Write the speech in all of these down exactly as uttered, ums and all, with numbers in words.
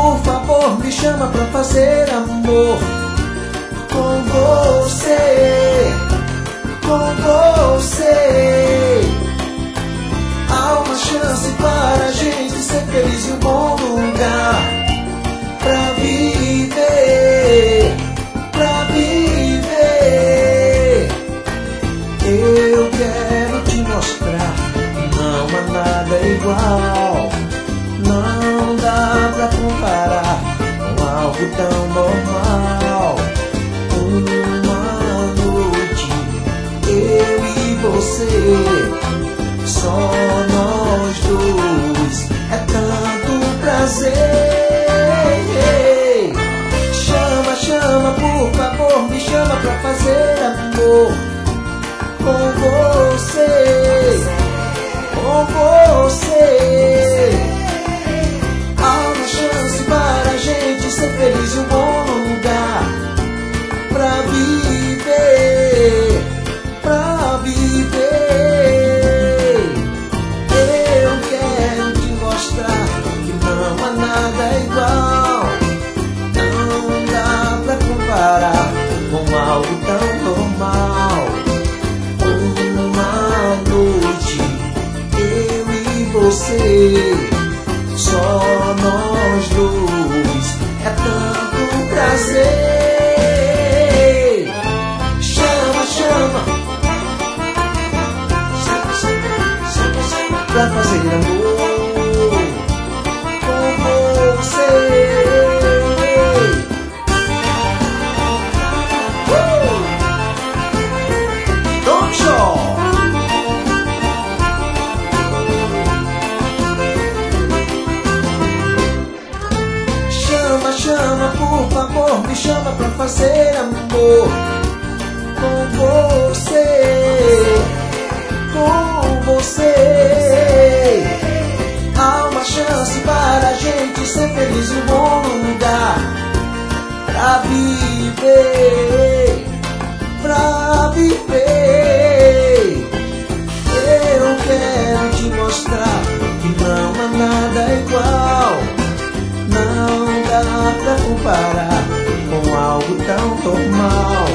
por favor, me chama pra fazer amor com você, com você. Há uma chance para a gente ser feliz e um bom lugar pra viver, pra viver. Eu quero te mostrar que não há nada igual. Não dá pra comparar com algo tão normal. Uma noite, eu e você, só nós dois, é tanto prazer. Chama, chama, por favor, me chama pra fazer amor com você, com você. Há uma chance para a gente ser feliz e um bom lugar pra viver, pra viver. Eu quero te mostrar que não há nada igual. Não dá pra comparar com algo tão normal. Uma noite, eu e você, só nós dois, é tanto prazer. Chama, chama, chama, chama, chama, chama pra fazer amor com você. Uh! Don't show. Chama, por favor, me chama pra fazer amor com você, com você. Há uma chance para a gente ser feliz e um bom lugar pra viver, pra viver. Eu quero te mostrar que não há nada igual. Não dá pra comparar com algo tão normal.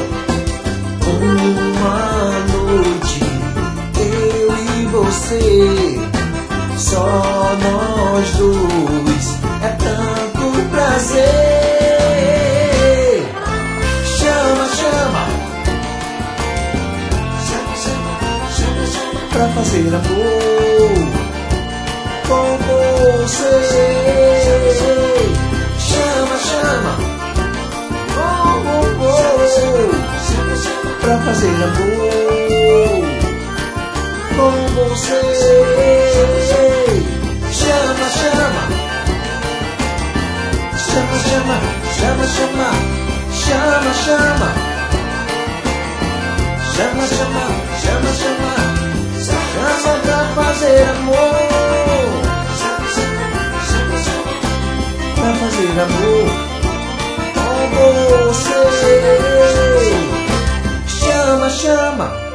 Uma noite, eu e você, só nós dois, é tanto prazer. Chama, chama, chama, chama, chama, chama pra fazer amor com você. Chama, chama, oh, oh, oh. Chama, chama, pra fazer amor com você. Chama, chama, chama, chama, chama, chama, chama, chama, chama, chama, chama, chama, chama pra fazer amor, pra fazer amor com você. Chama, chama.